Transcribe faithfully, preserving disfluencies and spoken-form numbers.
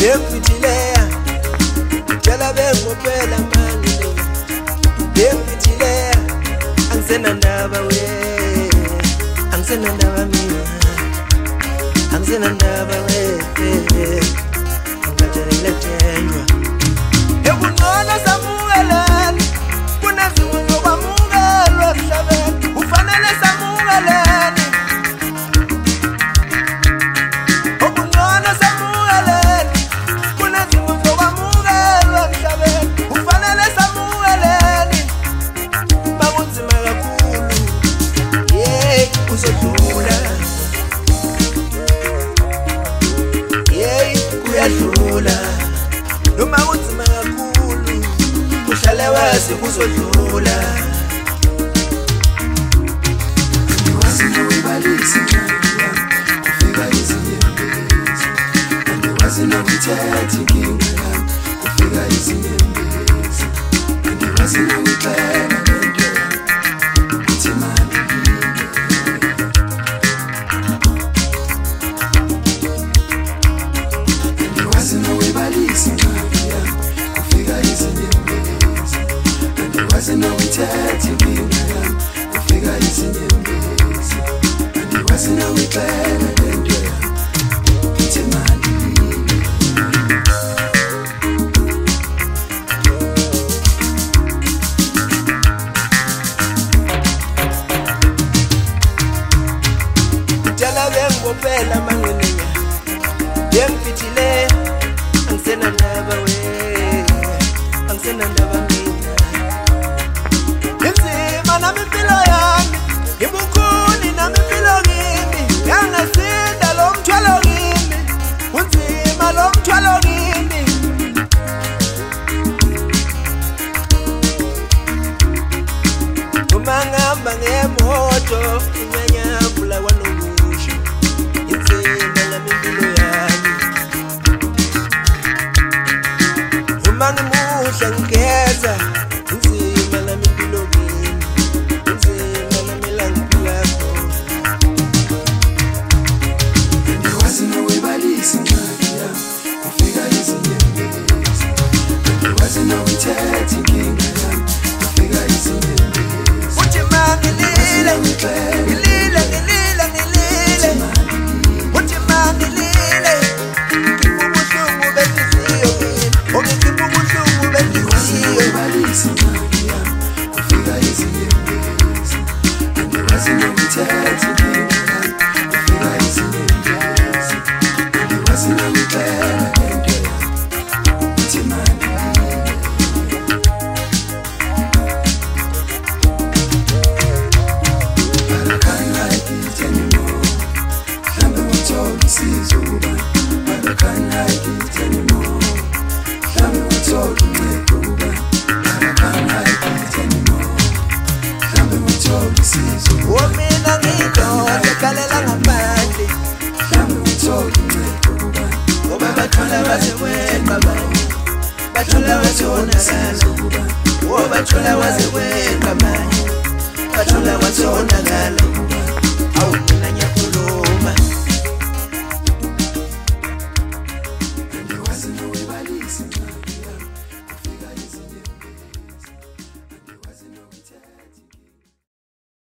Yemfithileya Ngicela bengophela manje Yemfithileya Angisena ndaba we Angisena ndaba mina Angisena ndaba we Ngicela thenjwa Ekungcono samukeleni Kunezimo zokwamukelwa emhlabeni Ufanele samukeleni Ekungcono samukeleni Kunezimo zokwamukelwa emhlabeni Ufanele samukeleni Makunzima kakhulu Yeah, uzodlula Yeah, kuyadlula Noma kunzima kakhulu Uhlale wazi kuzodlula Angiwazi nokubalisa kufika izinyembezi Angiwazi nokuthetha inkinga yami kufika izinyembezi Angiwazi nokuthetha lento yami kuthi manje Angiwazi nokubalisa kufika izinyembezi Angiwazi nokuthetha inkinga yami kufika izinyembezi Angiwazi nokuthetha lento yami kuthi manje Ngicela bengophela mangenenya Yemfithileya Angisena ndaba we Angisena ndaba mina Inzima nami impilo yami Ngibukhuni nami impilo kimi Yangasinda lo mthwalo kimi Unzima lo mthwalo kimi Uma ngihamba ngemoto Inyanyavula kwanokusho Inzima nami impilo yami Uma ngimuhle ngigeza Inzima nami impilo kimi Inzima nami la ngiphilako Angiwazi nokubalisa incwadi yami kufika izinyembezi Angiwazi nokuthetha inkinga yami kufika izinyembezi Uthi mangilile Ngilile ngilile ngilile Uthi mangilile Ngibubuhlungu benhliziyo mina Ngibubuhlungu benhliziyo Angiwazi incwadi yami kufika izinyembezi Angiwazi nokuthetha inkinga yami kufika izinyembezi Angiwazi nokuthetha lento yami kuthi manje But I can't like it anymore Mhlambe ngithola usizo kubantu But I can't like it anymore Mhlambe ngithola uncedo kubantu But I can't like it anymore Mhlambe ngithola usizo kubantu Womina ngiyindoda ekalela ngaphandle Mhlambe ngithola uncedo kubantu Ngoba bathola bazekwenza abanye Bathola wasonakala Oh bathola wazekwenza abanye Bathola wasonakala Awu